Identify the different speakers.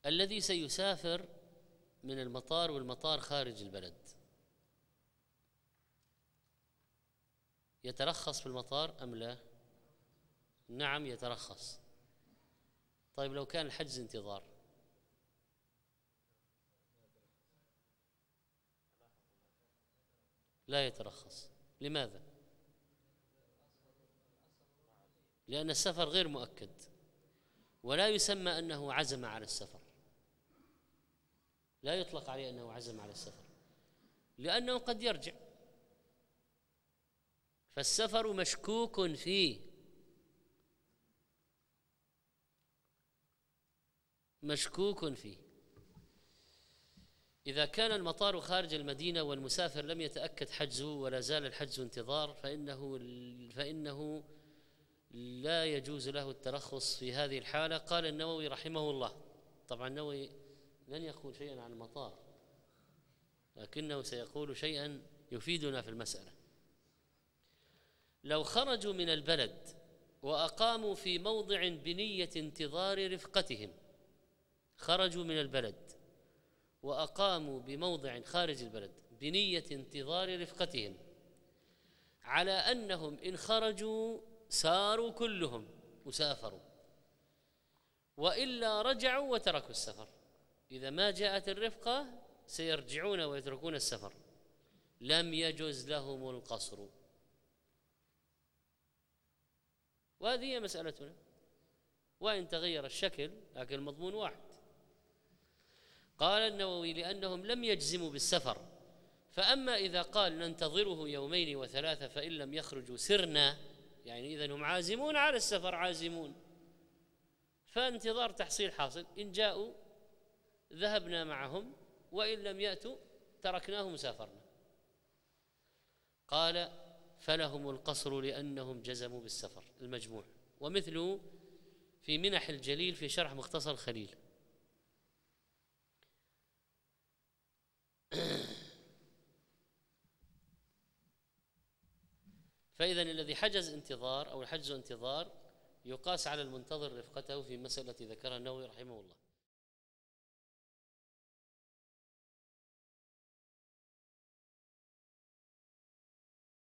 Speaker 1: الذي سيسافر من المطار والمطار خارج البلد يترخص في المطار أم لا؟ نعم يترخص. طيب لو كان الحجز انتظار؟ لا يترخص. لماذا؟ لأن السفر غير مؤكد، ولا يسمى أنه عزم على السفر، لا يطلق عليه أنه عزم على السفر، لأنه قد يرجع، فالسفر مشكوك فيه، مشكوك فيه. إذا كان المطار خارج المدينة والمسافر لم يتأكد حجزه ولا زال الحجز انتظار فإنه لا يجوز له الترخص في هذه الحالة. قال النووي رحمه الله، طبعا النووي لن يقول شيئا عن المطار، لكنه سيقول شيئا يفيدنا في المسألة. لو خرجوا من البلد وأقاموا في موضع بنية انتظار رفقتهم، خرجوا من البلد وأقاموا بموضع خارج البلد بنية انتظار رفقتهم، على أنهم إن خرجوا ساروا كلهم وسافروا، وإلا رجعوا وتركوا السفر. إذا ما جاءت الرفقة سيرجعون ويتركون السفر، لم يجز لهم القصر. وهذه هي مسألتنا، وإن تغير الشكل لكن المضمون واحد. قال النووي لأنهم لم يجزموا بالسفر، فأما إذا قال ننتظره يومين وثلاثة فإن لم يخرجوا سرنا، يعني إذن هم عازمون على السفر، عازمون، فانتظار تحصيل حاصل، إن جاءوا ذهبنا معهم وإن لم يأتوا تركناهم وسافرنا. قال فلهم القصر لأنهم جزموا بالسفر. المجموع، ومثله في منح الجليل في شرح مختصر الخليل. فإذا الذي حجز انتظار أو الحجز انتظار يقاس على المنتظر رفقته في مسألة ذكرها النووي رحمه الله.